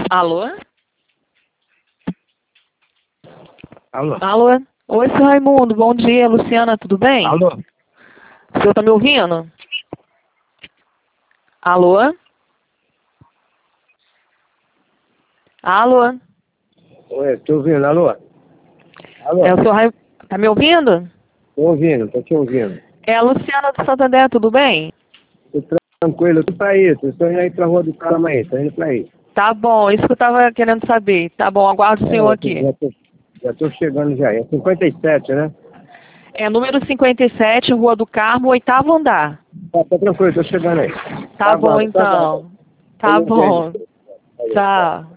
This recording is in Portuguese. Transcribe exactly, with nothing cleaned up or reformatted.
Alô? Alô? Alô? Oi, seu Raimundo, bom dia. Luciana, tudo bem? Alô? O senhor tá me ouvindo? Alô? Alô? Oi, tô ouvindo, alô? Alô? É o senhor Raimundo. Tá me ouvindo? Tô ouvindo, tô te ouvindo. É a Luciana do Santander, tudo bem? Tô tranquilo, tô pra aí, tô indo aí pra Rua do Carmo aí, tô indo pra aí. Tá bom, isso que eu tava querendo saber. Tá bom, aguardo o É, senhor eu tô- aqui. já, tô, já tô chegando já, é cinquenta e sete, né? É número cinquenta e sete, Rua do Carmo, oitavo andar. Tá, tá tranquilo, tô chegando aí. Tá Tá bom, aguardo, tá aguardo. então. Tá Tenho um beijo. bom. Valeu, tchau. Tchau.